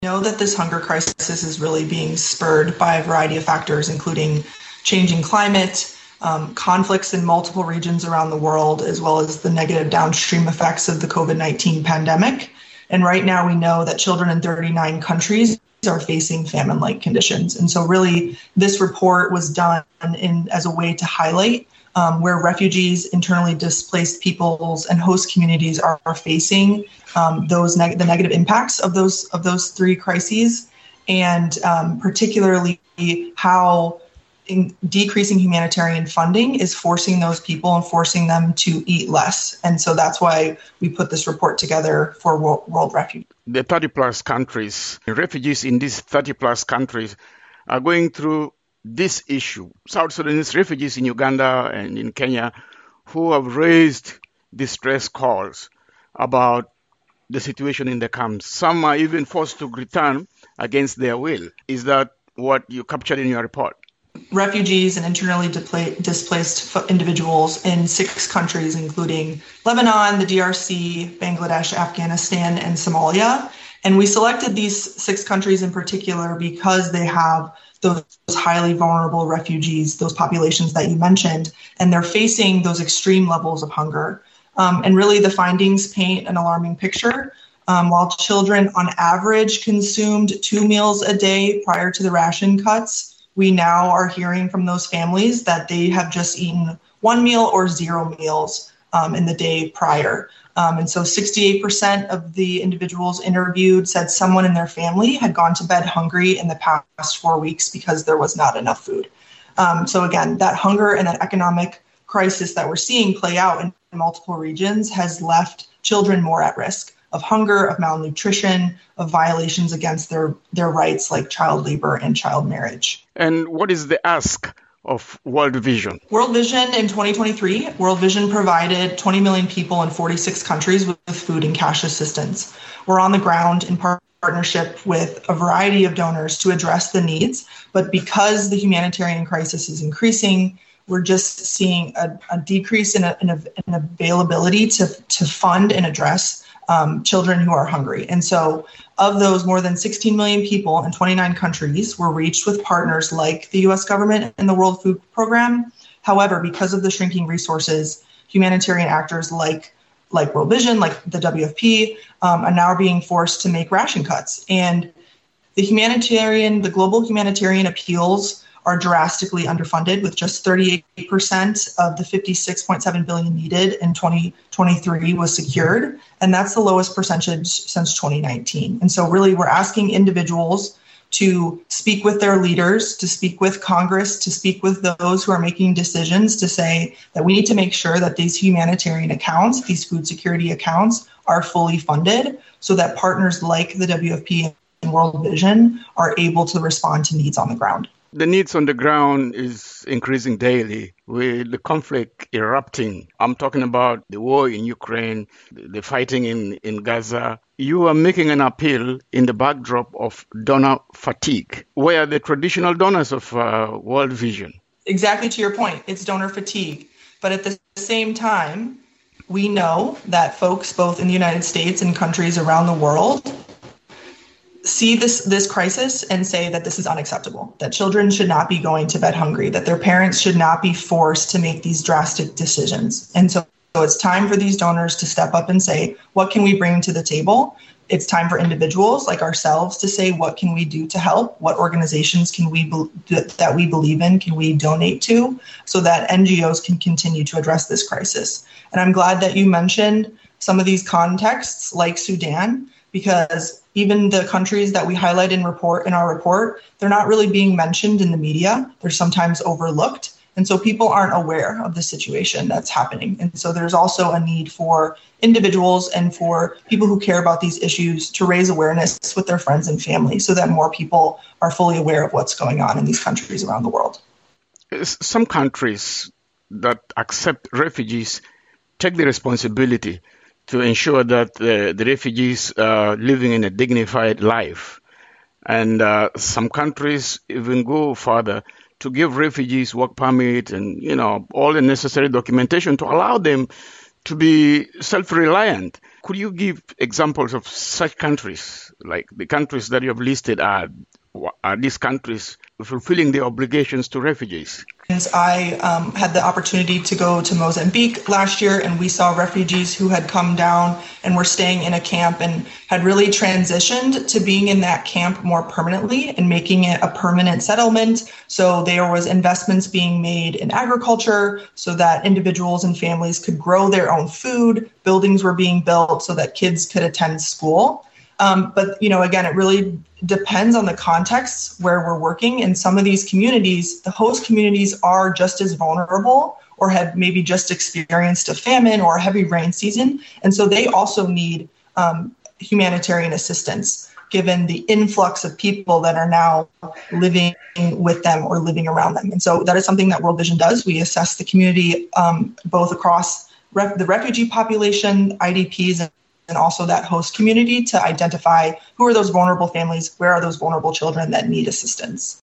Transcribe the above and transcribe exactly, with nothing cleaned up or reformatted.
know that this hunger crisis is really being spurred by a variety of factors, including changing climate, um, conflicts in multiple regions around the world, as well as the negative downstream effects of the COVID nineteen pandemic. And right now we know that children in thirty-nine countries are facing famine-like conditions. And so really this report was done in as a way to highlight um, where refugees, internally displaced peoples, and host communities are, are facing um, those neg- the negative impacts of those of those three crises, and um, particularly how in decreasing humanitarian funding is forcing those people and forcing them to eat less. And so that's why we put this report together for World, World Refuge. The thirty plus countries, refugees in these thirty plus countries are going through this issue. South Sudanese refugees in Uganda and in Kenya who have raised distress calls about the situation in the camps. Some are even forced to return against their will. Is that what you captured in your report? Refugees and internally displaced individuals in six countries, including Lebanon, the D R C, Bangladesh, Afghanistan, and Somalia. And we selected these six countries in particular because they have those highly vulnerable refugees, those populations that you mentioned, and they're facing those extreme levels of hunger. Um, and really the findings paint an alarming picture. Um, while children on average consumed two meals a day prior to the ration cuts, we now are hearing from those families that they have just eaten one meal or zero meals um, in the day prior. Um, and so sixty-eight percent of the individuals interviewed said someone in their family had gone to bed hungry in the past four weeks because there was not enough food. Um, so again, that hunger and that economic crisis that we're seeing play out in multiple regions has left children more at risk of hunger, of malnutrition, of violations against their, their rights like child labor and child marriage. And what is the ask of World Vision? World Vision in twenty twenty-three, World Vision provided twenty million people in forty-six countries with food and cash assistance. We're on the ground in partnership with a variety of donors to address the needs, but because the humanitarian crisis is increasing, we're just seeing a, a decrease in, a, in, a, in availability to, to fund and address Um, children who are hungry. And so of those, more than sixteen million people in twenty-nine countries were reached with partners like the U S government and the World Food Program. However, because of the shrinking resources, humanitarian actors like, like World Vision, like the W F P, um, are now being forced to make ration cuts. And the humanitarian, the global humanitarian appeals are drastically underfunded, with just thirty-eight percent of the fifty-six point seven billion needed in twenty twenty-three was secured. And that's the lowest percentage since twenty nineteen. And so really we're asking individuals to speak with their leaders, to speak with Congress, to speak with those who are making decisions to say that we need to make sure that these humanitarian accounts, these food security accounts, are fully funded so that partners like the W F P and World Vision are able to respond to needs on the ground. The needs on the ground is increasing daily with the conflict erupting. I'm talking about the war in Ukraine, the fighting in, in Gaza. You are making an appeal in the backdrop of donor fatigue. Where are the traditional donors of uh, World Vision? Exactly to your point, it's donor fatigue. But at the same time, we know that folks both in the United States and countries around the world see this this crisis and say that this is unacceptable, that children should not be going to bed hungry, that their parents should not be forced to make these drastic decisions. And so, so it's time for these donors to step up and say, what can we bring to the table? It's time for individuals like ourselves to say, what can we do to help? What organizations can we be- that we believe in can we donate to, so that N G Os can continue to address this crisis? And I'm glad that you mentioned some of these contexts like Sudan, because even the countries that we highlight in report in our report, they're not really being mentioned in the media. They're sometimes overlooked. And so people aren't aware of the situation that's happening. And so there's also a need for individuals and for people who care about these issues to raise awareness with their friends and family so that more people are fully aware of what's going on in these countries around the world. Some countries that accept refugees take the responsibility to ensure that uh, the refugees are living in a dignified life. And uh, some countries even go further to give refugees work permit and, you know, all the necessary documentation to allow them to be self-reliant. Could you give examples of such countries, like the countries that you have listed? Are, are these countries fulfilling their obligations to refugees? I um, had the opportunity to go to Mozambique last year, and we saw refugees who had come down and were staying in a camp and had really transitioned to being in that camp more permanently and making it a permanent settlement. So there was investments being made in agriculture so that individuals and families could grow their own food. Buildings were being built so that kids could attend school. Um, but, you know, again, it really depends on the context where we're working. In some of these communities, the host communities are just as vulnerable or have maybe just experienced a famine or a heavy rain season. And so they also need um, humanitarian assistance, given the influx of people that are now living with them or living around them. And so that is something that World Vision does. We assess the community um, both across ref- the refugee population, I D Ps, and and also that host community to identify who are those vulnerable families, where are those vulnerable children that need assistance.